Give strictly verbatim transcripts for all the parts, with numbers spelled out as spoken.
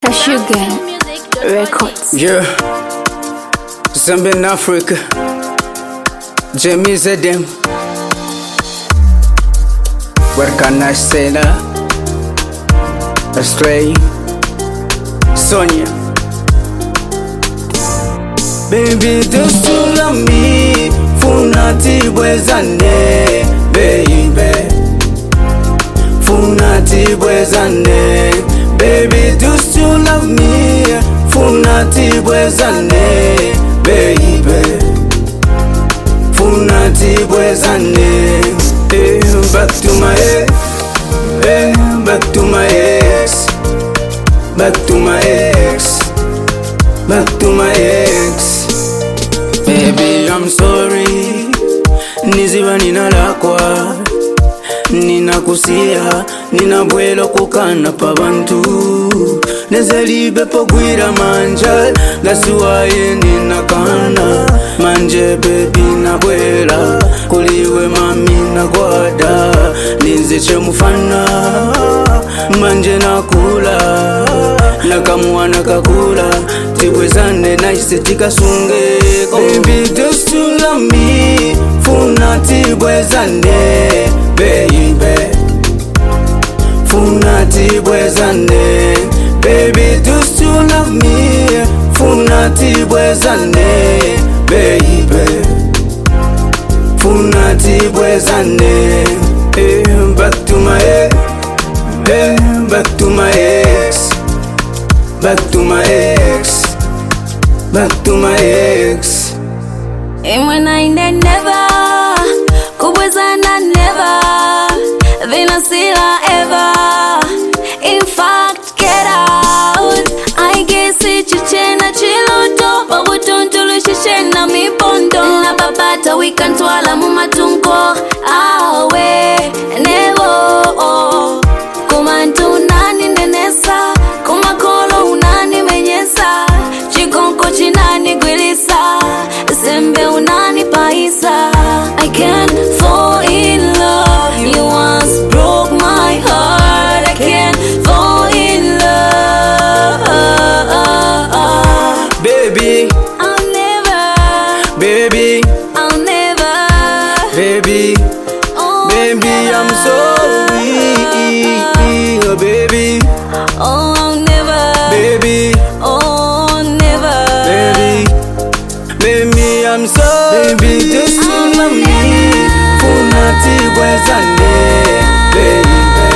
Sugar Records. Yeah, Zambian Africa, Jamie Zedem. What can I say now? Astray, Sonia. Baby, just to love me, Funati Bwezane, baby. Funati Bwezane, baby, just to love me, Funati Bwezane, baby. Funati Bwezane, eh, back to my ex, eh, back to my ex, back to my ex, back to my ex. Baby, I'm sorry, niziba nina lakwa, nina kusia, nina bwelo kukana pa bantu, nezelibe pogwira manja, gasuwaye nina kana, manje baby na bwela, kuliwe mami na gwada, ninzeche mufana, manje na kula, nakamuwa nakakula, tibwezane na isetika sunge. Baby, just to love me, Funati Bwezane, baby. Funati Bwezane, baby, just to love me, Funati Bwezane, baby. Funati Bwezane, eh, back to my ex, eh, back to my ex, back to my ex, back to my ex. And when I never, kubwezana never, vinasila ever. In fact, get out. I guess it chichena chiluto, babutuntulu chichena mi pondo. Na babata wikantwala mumatunko, awe nevo. Kumantu nani nenesa, kumakolo unani menyesa, chikonko chinani gwilisa, sembe unani paisa. I can't fall in love, you once broke my heart. I can't fall in love, Baby, I'll never, baby, I'll never, baby, oh, baby, I'm sorry, oh, baby, oh, I'll never, baby, oh, never, baby, baby, I'm sorry, baby, just to love me, Funati Bwezane, baby,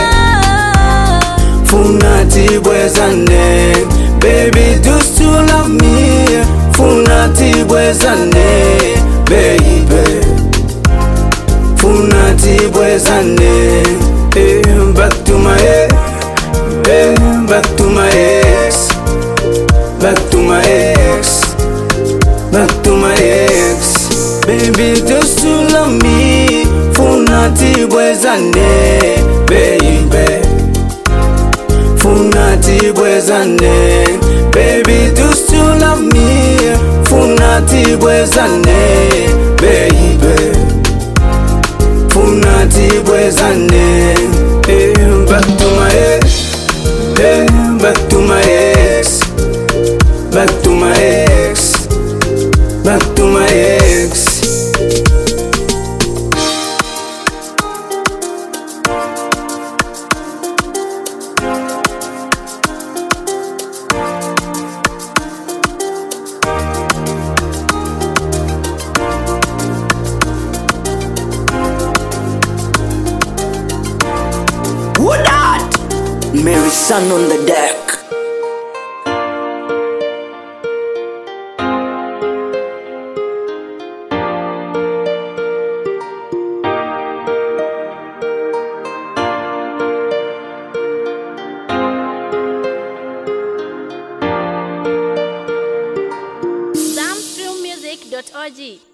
Funati Bwezane, baby, just to love me, Funati Bwezane, baby, Funati Bwezane, eh, back to my ex, eh, back to my ex, back to my ex, back to my ex. Baby, just to love me, Funati Bwezane, baby. Funati Bwezane, baby, just to love me, Funati Bwezane, baby. Funati Bwezane, eh, back to my ex, eh, back to my ex, back to my ex, back to my ex. What that? Mary Sun on the deck. zamstreammusic dot org.